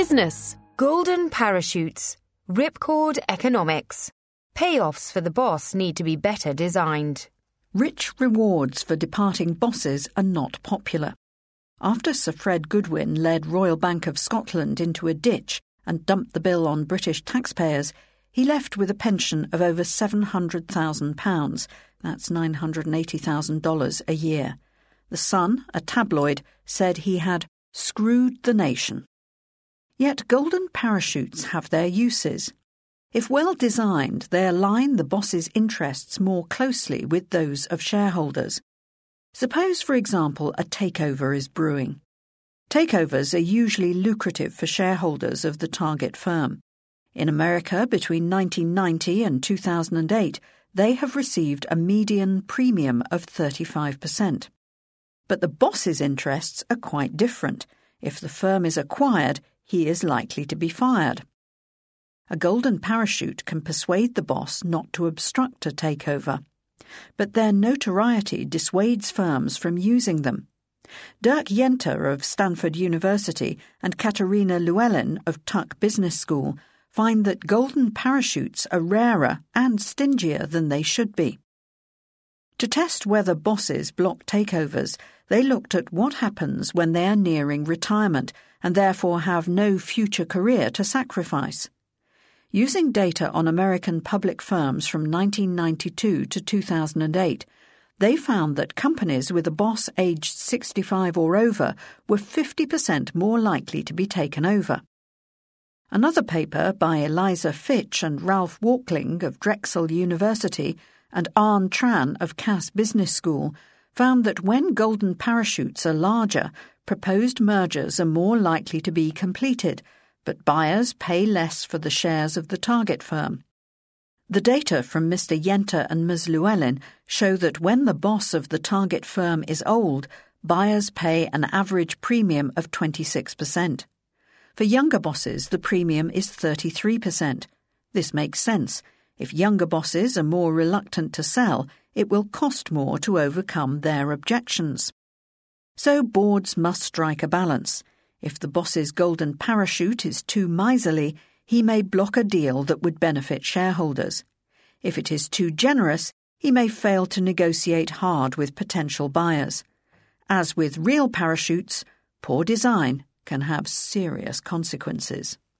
Business, golden parachutes, ripcord economics. Payoffs for the boss need to be better designed. Rich rewards for departing bosses are not popular. After Sir Fred Goodwin led Royal Bank of Scotland into a ditch and dumped the bill on British taxpayers, he left with a pension of over £700,000, that's $980,000 a year. The Sun, a tabloid, said he had screwed the nation. Yet golden parachutes have their uses. If well designed, they align the boss's interests more closely with those of shareholders. Suppose, for example, a takeover is brewing. Takeovers are usually lucrative for shareholders of the target firm. In America, between 1990 and 2008, they have received a median premium of 35%. But the boss's interests are quite different. If the firm is acquired, he is likely to be fired. A golden parachute can persuade the boss not to obstruct a takeover, but their notoriety dissuades firms from using them. Dirk Yenter of Stanford University and Katarina Llewellyn of Tuck Business School find that golden parachutes are rarer and stingier than they should be. To test whether bosses block takeovers, they looked at what happens when they are nearing retirement and therefore have no future career to sacrifice. Using data on American public firms from 1992 to 2008, they found that companies with a boss aged 65 or over were 50% more likely to be taken over. Another paper by Eliza Fitch and Ralph Walkling of Drexel University and Arne Tran of Cass Business School found that when golden parachutes are larger, proposed mergers are more likely to be completed, but buyers pay less for the shares of the target firm. The data from Mr. Yenter and Ms. Llewellyn show that when the boss of the target firm is old, buyers pay an average premium of 26%. For younger bosses, the premium is 33%. This makes sense. If younger bosses are more reluctant to sell, it will cost more to overcome their objections. So boards must strike a balance. If the boss's golden parachute is too miserly, he may block a deal that would benefit shareholders. If it is too generous, he may fail to negotiate hard with potential buyers. As with real parachutes, poor design can have serious consequences.